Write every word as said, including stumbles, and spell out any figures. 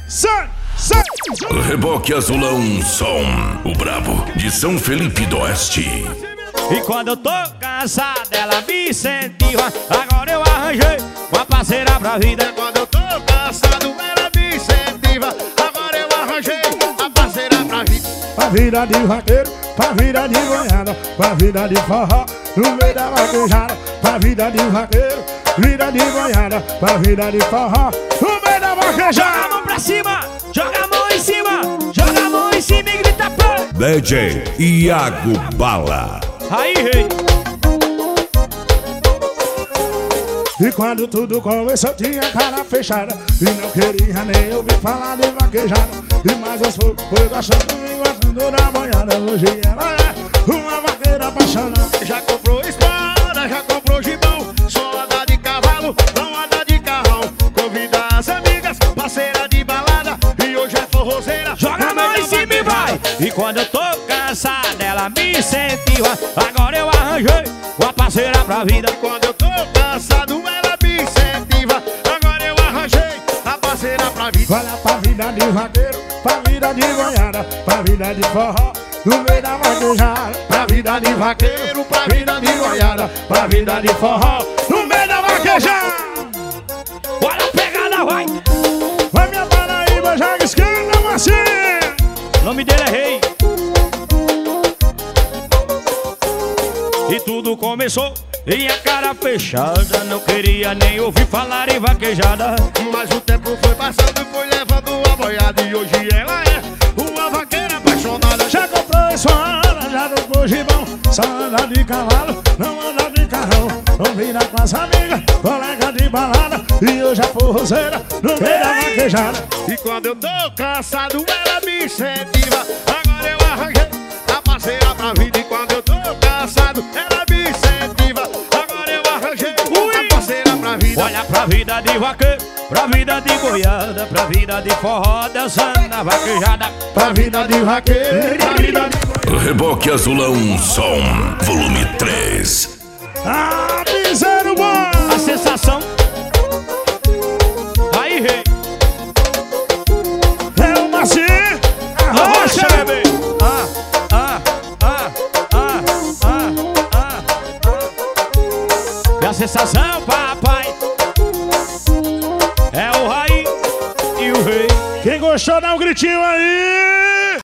Sai, sai. Reboque Azulão Som, o brabo de São Felipe do Oeste. E quando eu tô cansado, ela me incentiva. Agora eu arranjei uma parceira pra vida. Quando eu tô cansado, ela me incentiva. Agora eu arranjei uma parceira pra vida. Pra vida de vaqueiro, pra vida de goiada, pra vida de forró, no meio da vaquejada. Pra vida de vaqueiro, vida de goiada, pra vida de forró, no meio da vaquejada. Joga a mão pra cima, joga a mão em cima, joga a mão em cima e grita pô. D J Iago Bala. Aí, rei. E quando tudo começou tinha cara fechada e não queria nem ouvir falar de vaquejada. E mais aos poucos foi gostando e gostando da boiada. Hoje ela é uma vaqueira apaixonada. Já comprou espada, já comprou gibão. Só anda de cavalo, não anda de carrão. Convida as amigas, parceira de balada. E hoje é forrozeira. Joga a mão em cima e vai. E quando eu tô cansado, ela me incentiva. Agora eu arranjei uma parceira pra vida. Quando eu tô cansado, ela me incentiva. Agora eu arranjei a parceira pra vida. Olha pra vida de vaqueiro, pra vida de goiada, pra vida de forró, no meio da vaquejada. Pra vida de vaqueiro, pra vida de goiada, pra vida de forró, no meio da vaquejada. Bora a pegada, vai. Vai minha Paraíba, joga esquerda, Marcinho. O nome dele é Rei. E tudo começou em a cara fechada. Não queria nem ouvir falar em vaquejada. Mas o tempo foi passando e foi levando a boiada. E hoje ela é uma vaqueira apaixonada. Já comprou espada, já comprou gibão. Só anda de cavalo, não anda de carrão. Não vira com as amigas, colega de balada. E hoje é forrozeira, no meio da vaquejada. E quando eu tô cansado, ela me incentiva. Agora eu arranjei a parceira pra vida. E quando eu tô cansado, ela me incentiva. Agora eu arranjei a parceira pra vida. Olha pra vida de vaqueiro, pra vida de goiada, pra vida de forró, dançando na vaquejada. Pra vida de vaqueiro, pra vida de... Reboque Azulão Som, volume três. Ah, piseiro bom! A sensação. Aí, Rei. É o Marcinho, a Rocha, rocha, bebê. Ah, ah, ah, ah, ah, ah, ah. E a sensação, papai, é o Raí e o Rei. Quem gostou dá um gritinho aí.